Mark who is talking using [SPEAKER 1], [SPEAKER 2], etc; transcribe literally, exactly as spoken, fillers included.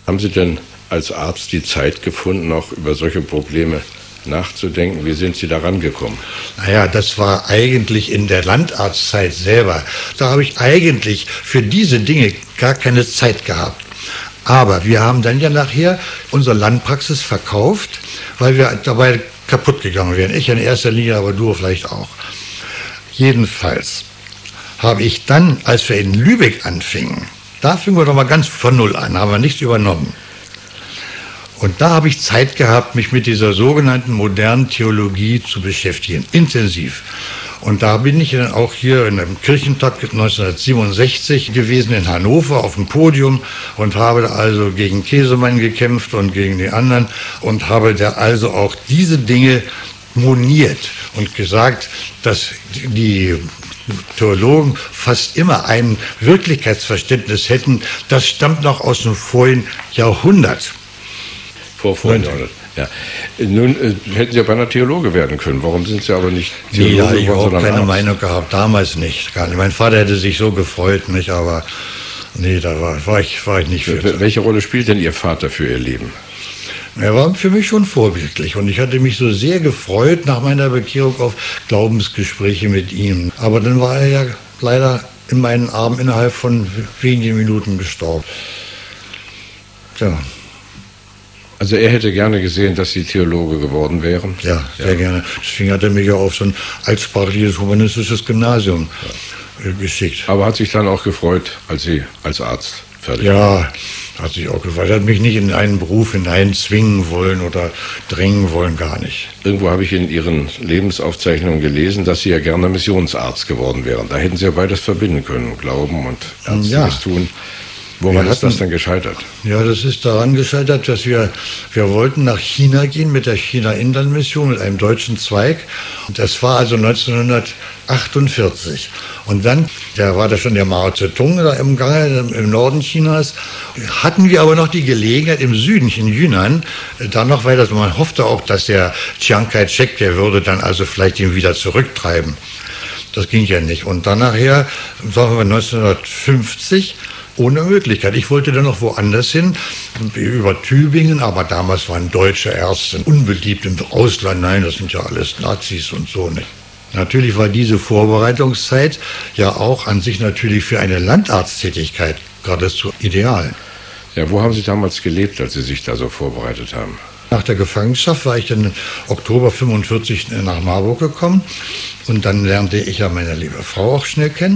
[SPEAKER 1] Haben Sie denn als Arzt die Zeit gefunden, auch über solche Probleme nachzudenken? Wie sind Sie da rangekommen?
[SPEAKER 2] Naja, das war eigentlich in der Landarztzeit selber. Da habe ich eigentlich für diese Dinge gar keine Zeit gehabt. Aber wir haben dann ja nachher unsere Landpraxis verkauft, weil wir dabei kaputt gegangen wären. Ich in erster Linie, aber du vielleicht auch. Jedenfalls habe ich dann, als wir in Lübeck anfingen, da fingen wir doch mal ganz von Null an, haben wir nichts übernommen. Und da habe ich Zeit gehabt, mich mit dieser sogenannten modernen Theologie zu beschäftigen, intensiv. Und da bin ich dann auch hier in einem Kirchentag neunzehnhundertsiebenundsechzig gewesen in Hannover auf dem Podium und habe da also gegen Käsemann gekämpft und gegen die anderen und habe da also auch diese Dinge moniert und gesagt, dass die Theologen fast immer ein Wirklichkeitsverständnis hätten, das stammt noch aus dem vorigen Jahrhundert.
[SPEAKER 1] Vor vorigen Jahrhundert. Ja. Nun äh, hätten Sie ja beinahe Theologe werden können. Warum sind Sie aber nicht Theologe
[SPEAKER 2] nee, da hatte ich
[SPEAKER 1] geworden,
[SPEAKER 2] auch keine
[SPEAKER 1] Arzt?
[SPEAKER 2] Meinung gehabt. Damals nicht. Gar nicht. Mein Vater hätte sich so gefreut, nicht? Aber nee, da war, war, ich, war ich nicht für.
[SPEAKER 1] Welche Rolle spielt denn Ihr Vater für Ihr Leben?
[SPEAKER 2] Er war für mich schon vorbildlich und ich hatte mich so sehr gefreut nach meiner Bekehrung auf Glaubensgespräche mit ihm. Aber dann war er ja leider in meinen Armen innerhalb von wenigen Minuten gestorben. Tja.
[SPEAKER 1] Also er hätte gerne gesehen, dass Sie Theologe geworden wären?
[SPEAKER 2] Ja, sehr ja. gerne. Deswegen hat er mich ja auf so ein altsprachliches humanistisches Gymnasium ja. geschickt.
[SPEAKER 1] Aber hat sich dann auch gefreut, als Sie als Arzt fertig
[SPEAKER 2] ja, waren? Ja, hat sich auch gefreut. Er hat mich nicht in einen Beruf hineinzwingen wollen oder drängen wollen, gar nicht.
[SPEAKER 1] Irgendwo habe ich in Ihren Lebensaufzeichnungen gelesen, dass Sie ja gerne Missionsarzt geworden wären. Da hätten Sie ja beides verbinden können, Glauben und Ärztliches ja. tun. Woran ist das denn gescheitert?
[SPEAKER 2] Ja, das ist daran gescheitert, dass wir, wir wollten nach China gehen mit der China-Inland-Mission, mit einem deutschen Zweig. Und das war also neunzehnhundertachtundvierzig. Und dann, da war da schon der Mao Zedong da im Gange, im Norden Chinas, hatten wir aber noch die Gelegenheit im Süden, in Yunnan, dann noch weiter, man hoffte auch, dass der Chiang Kai-shek, der würde dann also vielleicht ihn wieder zurücktreiben. Das ging ja nicht. Und dann nachher, sagen wir neunzehnhundertfünfzig, ohne Möglichkeit. Ich wollte dann noch woanders hin, über Tübingen, aber damals waren deutsche Ärzte unbeliebt im Ausland. Nein, das sind ja alles Nazis und so nicht. Natürlich war diese Vorbereitungszeit ja auch an sich natürlich für eine Landarzttätigkeit geradezu ideal.
[SPEAKER 1] Ja, wo haben Sie damals gelebt, als Sie sich da so vorbereitet haben?
[SPEAKER 2] Nach der Gefangenschaft war ich dann im Oktober fünfundvierzig nach Marburg gekommen und dann lernte ich ja meine liebe Frau auch schnell kennen.